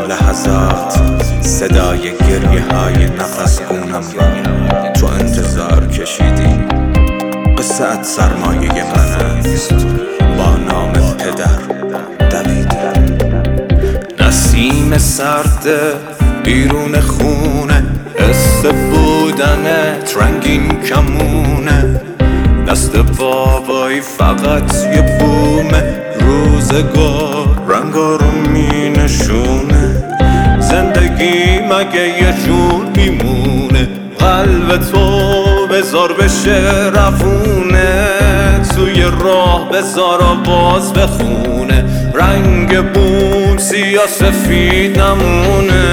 این لحظات صدای گریه های نفس گونم را تو انتظار کشیدی. قصه‌ات سرمایه من است، با نام پدر دویدی. نسیم سرد بیرون خونه، حس بودنت رنگین کمونه. دست بابایی فقط یه بومه، روزگار رنگا رو می نشونه. زندگی مگه یه جور میمونه، قلب تو بذار بشه روونه. توی راه بذار آواز بخونه، رنگ بوم سیاه سفید نمونه.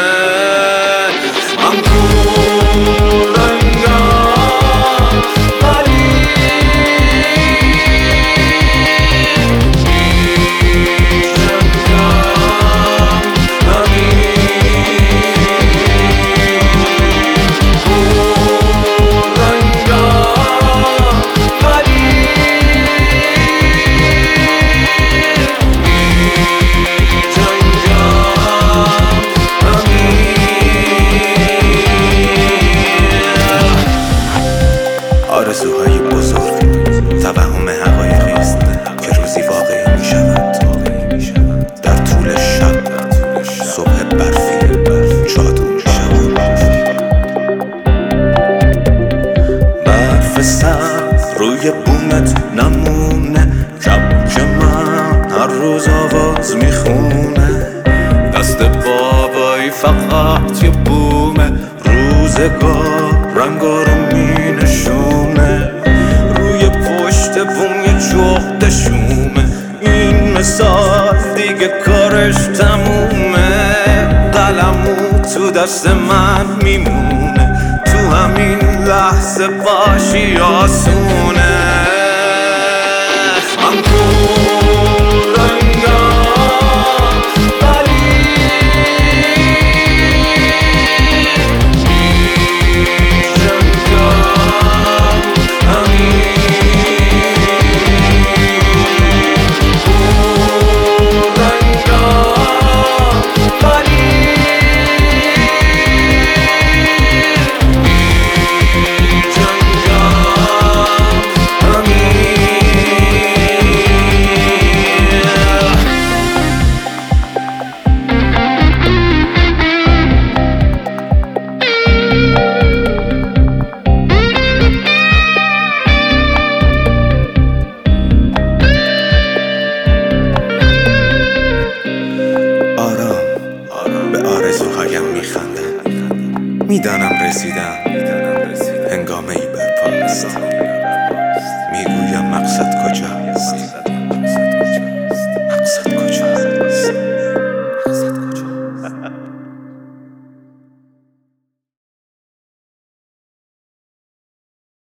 من کور رنگم ولی آرزوهای بزرگ توهم حقایقی است که روزی واقعی می شود. در طول شب صبح برفی جادو می شود. برف سرد روی بومت نمونه، کبک من هر روز آواز می خونه. دست بابایی فقط یه بومه، روزگار رنگا رو می نشونه. روی پشت بوم یه جغد شومه، این مثال دیگه کارش تمومه. قلمو تو دست من میمونه، تو همین لحظه باشی آسونه. من کور رنگم به آرزوهایم میخندم، میدانم رسیدم، هنگامه ای برپاست. میگویم مقصد کجاست، مقصد کجاست.